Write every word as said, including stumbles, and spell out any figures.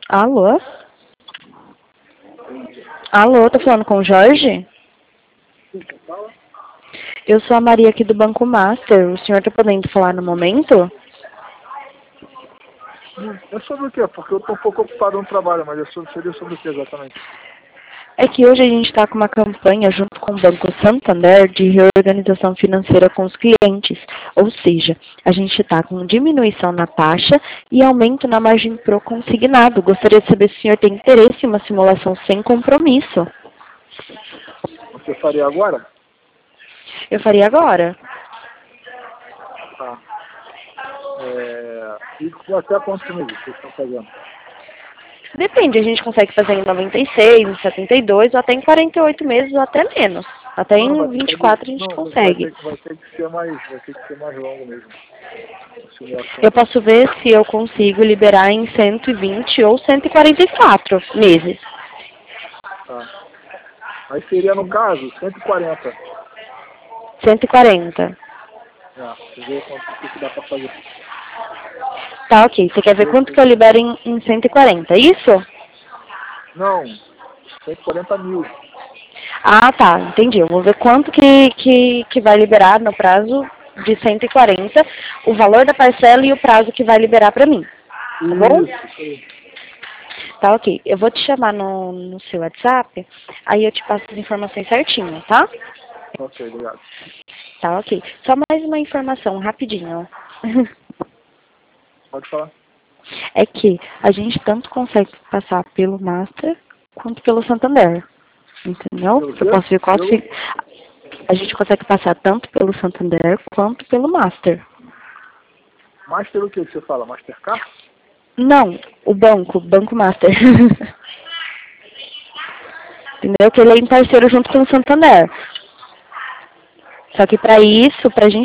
Alô? Alô, tô falando com o Jorge? Eu sou a Maria aqui do Banco Master. O senhor tá podendo falar no momento? É sobre o quê? Porque eu tô um pouco ocupado no trabalho, mas é sobre, seria sobre o quê exatamente? É que hoje a gente está com uma campanha junto com o Banco Santander de reorganização financeira com os clientes. Ou seja, a gente está com diminuição na taxa e aumento na margem pro consignado. Gostaria de saber se o senhor tem interesse em uma simulação sem compromisso. Você faria agora? Eu faria agora. Tá. É... E até quantos meses vocês estão fazendo? Depende, a gente consegue fazer em noventa e seis, em setenta e dois, ou até em quarenta e oito meses, ou até menos. Até Não, em vai vinte ter e que, quatro a gente não, vai consegue. ter, vai ter que ser mais, vai ter que ser mais longo mesmo. A simulação. Eu posso ver se eu consigo liberar em cento e vinte ou cento e quarenta e quatro meses. Tá. Aí seria, no caso, cento e quarenta. cento e quarenta. É, você vê quanto que dá pra fazer. Tá, ok. Você quer ver quanto que eu libero em, em cento e quarenta, é isso? Não, cento e quarenta mil. Ah, tá. Entendi. Eu vou ver quanto que, que, que vai liberar no prazo de cento e quarenta, o valor da parcela e o prazo que vai liberar pra mim. Tá bom? Isso, isso aí. Tá, ok. Eu vou te chamar no, no seu WhatsApp, aí eu te passo as informações certinho, tá? Ok, obrigado. Tá, ok. Só mais uma informação, rapidinho. Pode falar. É que a gente tanto consegue passar pelo Master quanto pelo Santander. Entendeu? Pelo Eu quê? posso ver qual Pelo... fi- A gente consegue passar tanto pelo Santander quanto pelo Master. Master o que que você fala? Mastercard? Não, o banco, Banco Master. Entendeu? Que ele é em parceiro junto com o Santander. Só que para isso, pra gente